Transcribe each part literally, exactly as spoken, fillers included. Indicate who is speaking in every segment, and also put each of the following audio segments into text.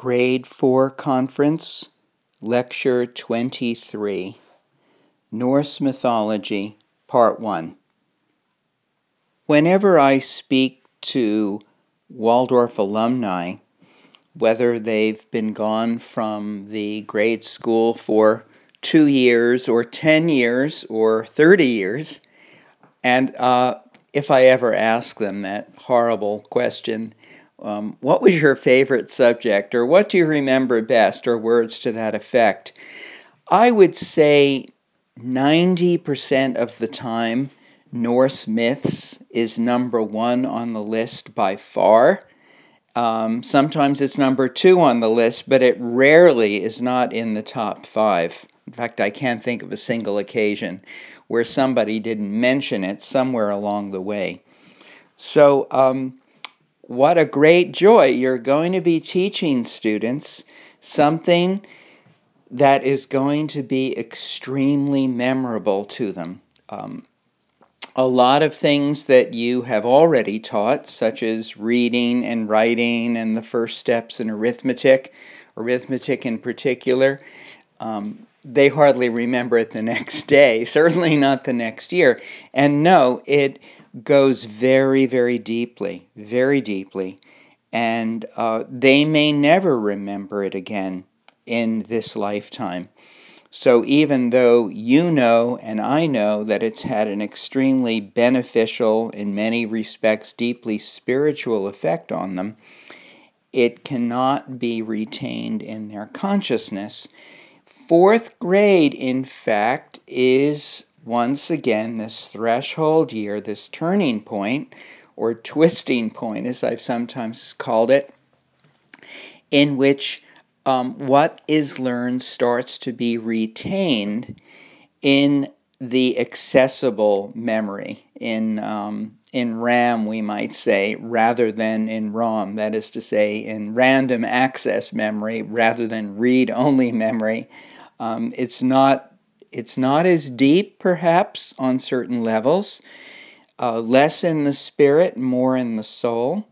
Speaker 1: Grade four Conference, Lecture twenty-three, Norse Mythology, Part one. Whenever I speak to Waldorf alumni, whether they've been gone from the grade school for two years or ten years or thirty years, and uh, if I ever ask them that horrible question, Um, what was your favorite subject, or what do you remember best, or words to that effect? I would say ninety percent of the time, Norse myths is number one on the list by far. Um, sometimes it's number two on the list, but it rarely is not in the top five. In fact, I can't think of a single occasion where somebody didn't mention it somewhere along the way. So, um, what a great joy. You're going to be teaching students something that is going to be extremely memorable to them. Um, a lot of things that you have already taught, such as reading and writing and the first steps in arithmetic, arithmetic in particular, um, they hardly remember it the next day, certainly not the next year. And no, it goes very, very deeply, very deeply, and uh, they may never remember it again in this lifetime. So even though you know and I know that it's had an extremely beneficial, in many respects deeply spiritual effect on them, it cannot be retained in their consciousness. Fourth grade, in fact, is once again this threshold year, this turning point, or twisting point, as I've sometimes called it, in which um, what is learned starts to be retained in the accessible memory, in um, in RAM, we might say, rather than in ROM, that is to say, in random access memory rather than read-only memory. Um, it's not it's not as deep, perhaps, on certain levels, uh, less in the spirit, more in the soul,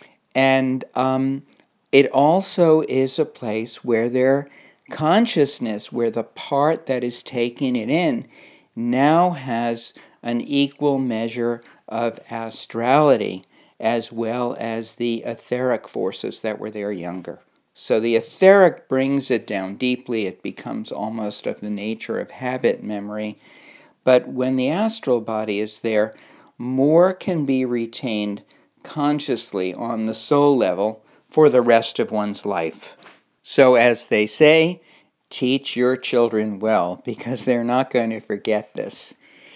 Speaker 1: and um, it also is a place where their consciousness, where the part that is taking it in, now has an equal measure of astrality, as well as the etheric forces that were there younger. So the etheric brings it down deeply. It becomes almost of the nature of habit memory. But when the astral body is there, more can be retained consciously on the soul level for the rest of one's life. So as they say, teach your children well, because they're not going to forget this.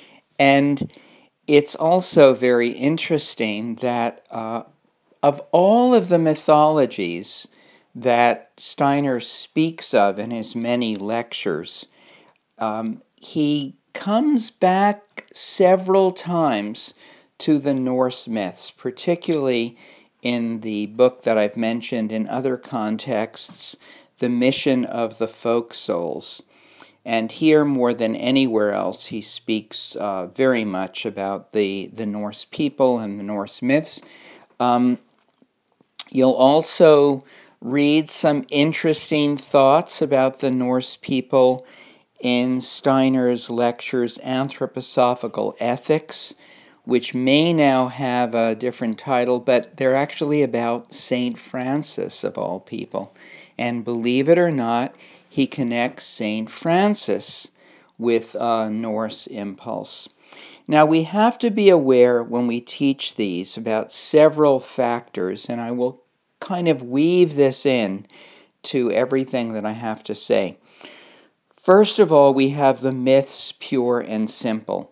Speaker 1: And it's also very interesting that uh, of all of the mythologies that Steiner speaks of in his many lectures, um, he comes back several times to the Norse myths, particularly in the book that I've mentioned in other contexts, The Mission of the Folk Souls. And here, more than anywhere else, he speaks uh, very much about the, the Norse people and the Norse myths. Um, you'll also read some interesting thoughts about the Norse people in Steiner's lectures, Anthroposophical Ethics, which may now have a different title, but they're actually about Saint Francis, of all people. And believe it or not, he connects Saint Francis with uh, Norse impulse. Now, we have to be aware when we teach these about several factors, and I will kind of weave this in to everything that I have to say. First of all, we have the myths, pure and simple.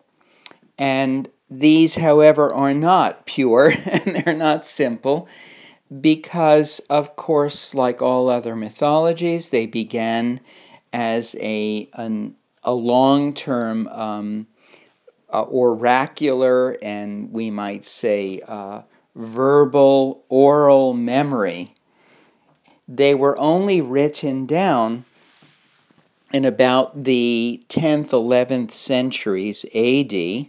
Speaker 1: And these, however, are not pure and they're not simple because, of course, like all other mythologies, they began as a, an, a long-term um, uh, oracular and, we might say, uh, verbal, oral memory. They were only written down in about the tenth, eleventh centuries A D,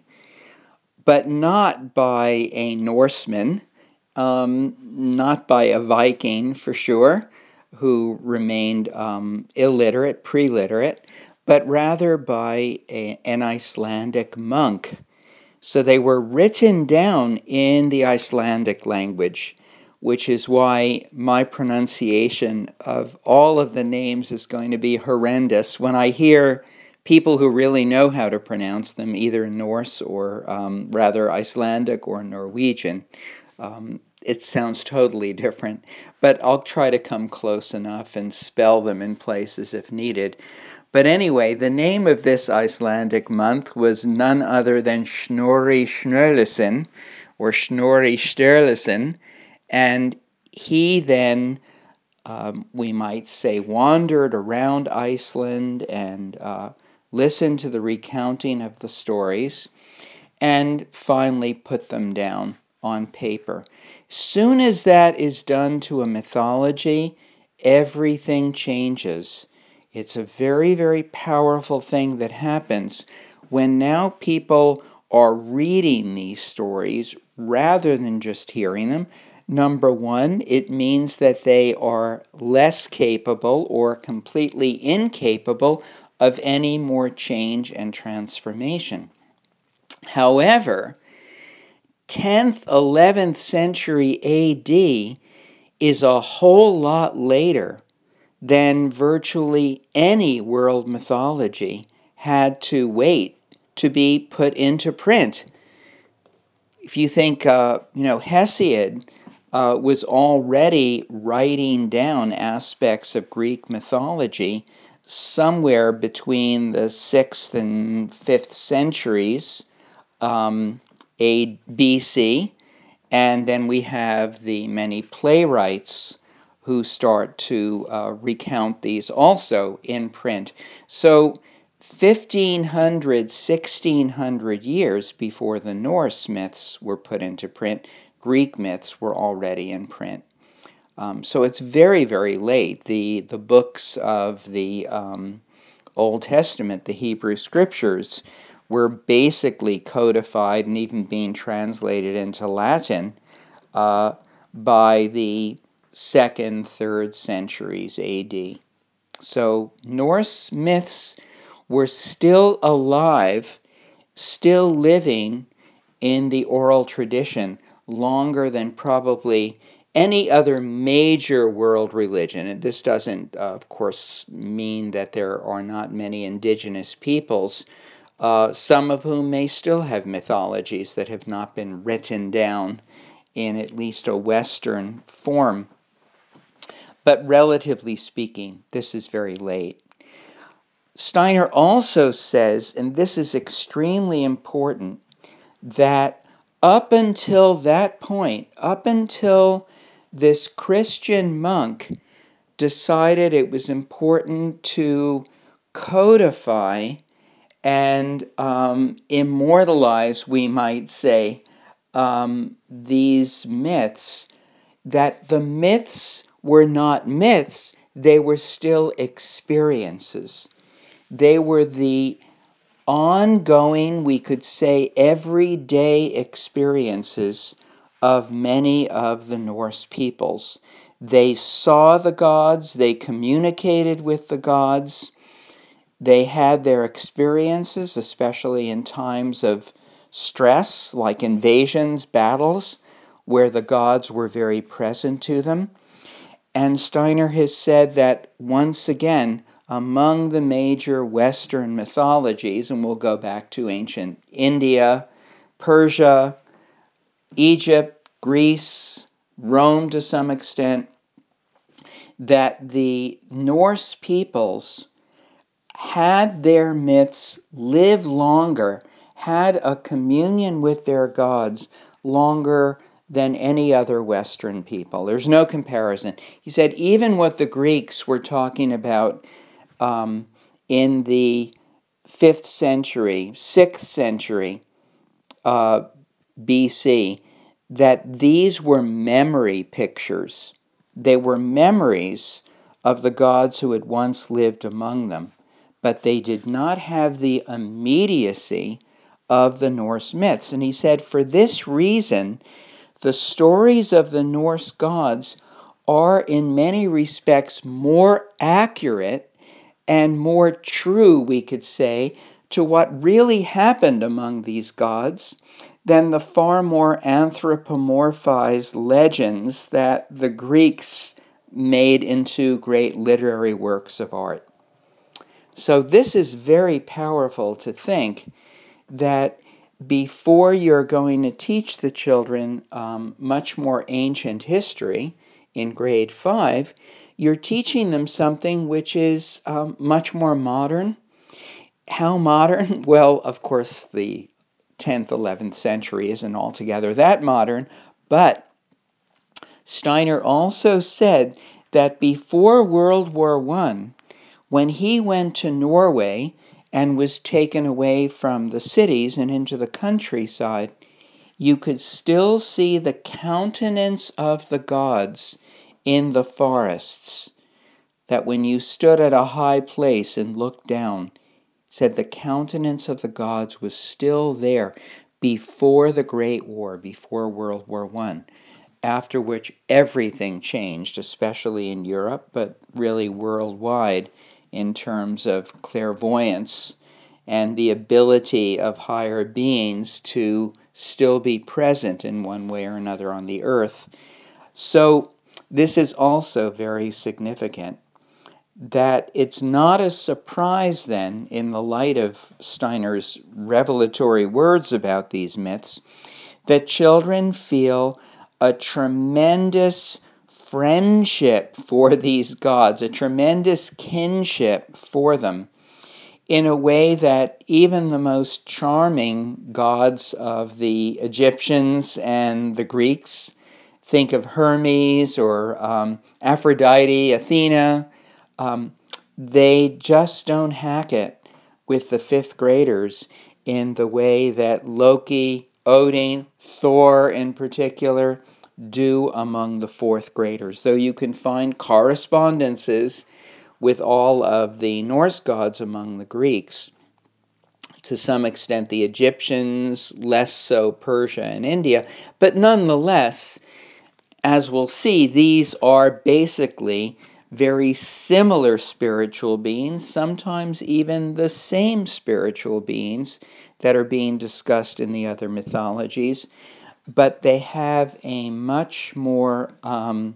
Speaker 1: but not by a Norseman, um, not by a Viking for sure, who remained um, illiterate, pre-literate, but rather by a, an Icelandic monk. So they were written down in the Icelandic language, which is why my pronunciation of all of the names is going to be horrendous. When I hear people who really know how to pronounce them, either Norse or um, rather Icelandic or Norwegian, um, it sounds totally different. But I'll try to come close enough and spell them in places if needed. But anyway, the name of this Icelandic month was none other than Snorri Sturluson, or Snorri Sturluson, and he then, um, we might say, wandered around Iceland and uh, listened to the recounting of the stories, and finally put them down on paper. Soon as that is done to a mythology, everything changes. It's a very, very powerful thing that happens when now people are reading these stories rather than just hearing them. Number one, it means that they are less capable or completely incapable of any more change and transformation. However, tenth, eleventh century A D is a whole lot later than virtually any world mythology had to wait to be put into print. If you think, uh, you know, Hesiod uh, was already writing down aspects of Greek mythology somewhere between the sixth and fifth centuries um, A B C, and then we have the many playwrights who start to uh, recount these also in print. So fifteen hundred, sixteen hundred years before the Norse myths were put into print, Greek myths were already in print. Um, so it's very, very late. The, the books of the um, Old Testament, the Hebrew Scriptures, were basically codified and even being translated into Latin uh, by the second, third centuries A D. So Norse myths were still alive, still living in the oral tradition longer than probably any other major world religion. And this doesn't, uh, of course, mean that there are not many indigenous peoples, uh, some of whom may still have mythologies that have not been written down in at least a Western form. But relatively speaking, this is very late. Steiner also says, and this is extremely important, that up until that point, up until this Christian monk decided it was important to codify and um, immortalize, we might say, um, these myths, that the myths were not myths, they were still experiences. They were the ongoing, we could say, everyday experiences of many of the Norse peoples. They saw the gods, they communicated with the gods, they had their experiences, especially in times of stress, like invasions, battles, where the gods were very present to them. And Steiner has said that, once again, among the major Western mythologies, and we'll go back to ancient India, Persia, Egypt, Greece, Rome to some extent, that the Norse peoples had their myths live longer, had a communion with their gods longer than any other Western people. There's no comparison. He said even what the Greeks were talking about um, in the fifth century, sixth century uh, B C, that these were memory pictures. They were memories of the gods who had once lived among them, but they did not have the immediacy of the Norse myths. And he said, for this reason, the stories of the Norse gods are in many respects more accurate and more true, we could say, to what really happened among these gods than the far more anthropomorphized legends that the Greeks made into great literary works of art. So this is very powerful to think that before you're going to teach the children um, much more ancient history in grade five, you're teaching them something which is um, much more modern. How modern? Well, of course, the tenth, eleventh century isn't altogether that modern, but Steiner also said that before World War One, when he went to Norway and was taken away from the cities and into the countryside, you could still see the countenance of the gods in the forests. That when you stood at a high place and looked down, said the countenance of the gods was still there before the Great War, before World War One, after which everything changed, especially in Europe, but really worldwide, in terms of clairvoyance and the ability of higher beings to still be present in one way or another on the earth. So this is also very significant, that it's not a surprise then, in the light of Steiner's revelatory words about these myths, that children feel a tremendous friendship for these gods, a tremendous kinship for them, in a way that even the most charming gods of the Egyptians and the Greeks, think of Hermes or um, Aphrodite, Athena, um, they just don't hack it with the fifth graders in the way that Loki, Odin, Thor in particular, do among the fourth graders. Though you can find correspondences with all of the Norse gods among the Greeks, to some extent the Egyptians, less so Persia and India, but nonetheless, as we'll see, these are basically very similar spiritual beings, sometimes even the same spiritual beings that are being discussed in the other mythologies, but they have a much more um,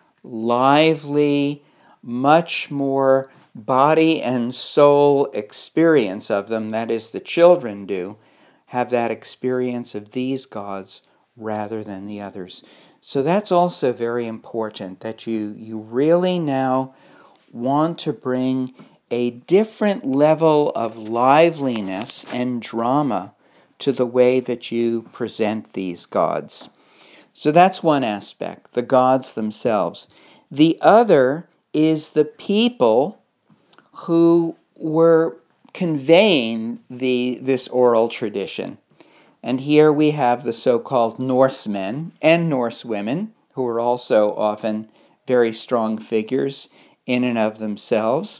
Speaker 1: lively, much more body and soul experience of them, that is, the children do, have that experience of these gods rather than the others. So that's also very important, that you, you really now want to bring a different level of liveliness and drama to the way that you present these gods. So that's one aspect, the gods themselves. The other is the people who were conveying the this oral tradition. And here we have the so-called Norsemen and Norsewomen, who are also often very strong figures in and of themselves.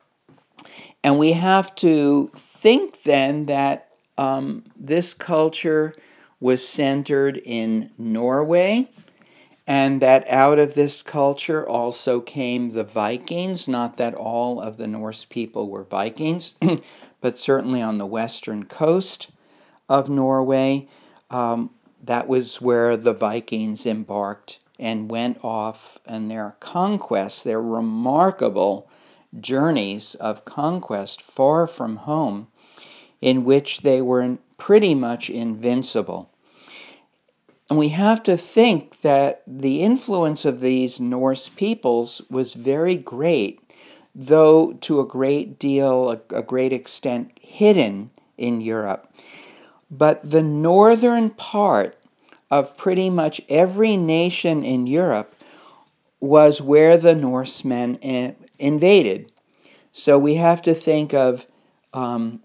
Speaker 1: And we have to think then that um, this culture was centered in Norway, and that out of this culture also came the Vikings. Not that all of the Norse people were Vikings, but certainly on the western coast of Norway, um, that was where the Vikings embarked and went off on their conquests, their remarkable journeys of conquest far from home, in which they were pretty much invincible. And we have to think that the influence of these Norse peoples was very great, though to a great deal, a, a great extent, hidden in Europe. But the northern part of pretty much every nation in Europe was where the Norsemen in, invaded. So we have to think of um,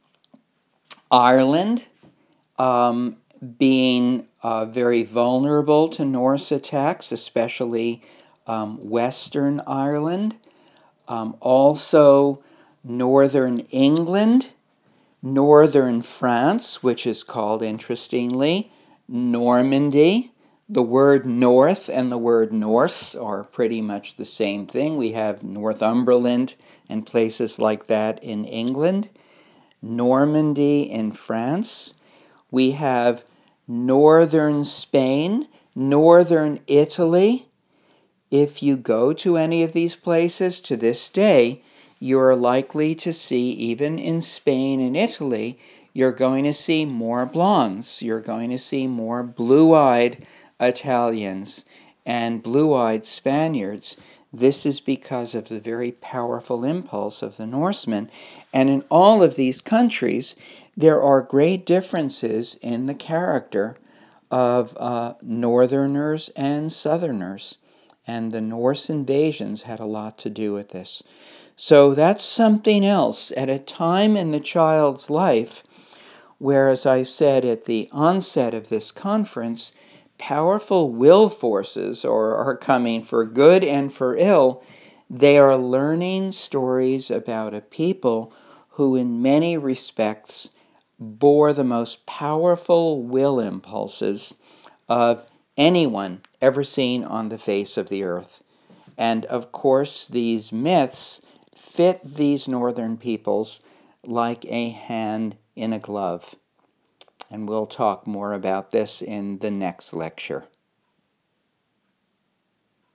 Speaker 1: Ireland um, being uh, very vulnerable to Norse attacks, especially um, Western Ireland. Um, also Northern England, Northern France, which is called, interestingly, Normandy, The word North and the word Norse are pretty much the same thing. We have Northumberland and places like that in England, Normandy in France. We have northern Spain, northern Italy. If you go to any of these places to this day, you're likely to see, even in Spain and Italy, you're going to see more blondes. You're going to see more blue-eyed Italians and blue-eyed Spaniards. This is because of the very powerful impulse of the Norsemen. And in all of these countries, there are great differences in the character of uh, Northerners and Southerners. And the Norse invasions had a lot to do with this. So that's something else. At a time in the child's life where, as I said at the onset of this conference, powerful will forces are, are coming for good and for ill, they are learning stories about a people who in many respects bore the most powerful will impulses of anyone ever seen on the face of the earth. And of course, these myths fit these northern peoples like a hand in a glove. And we'll talk more about this in the next lecture.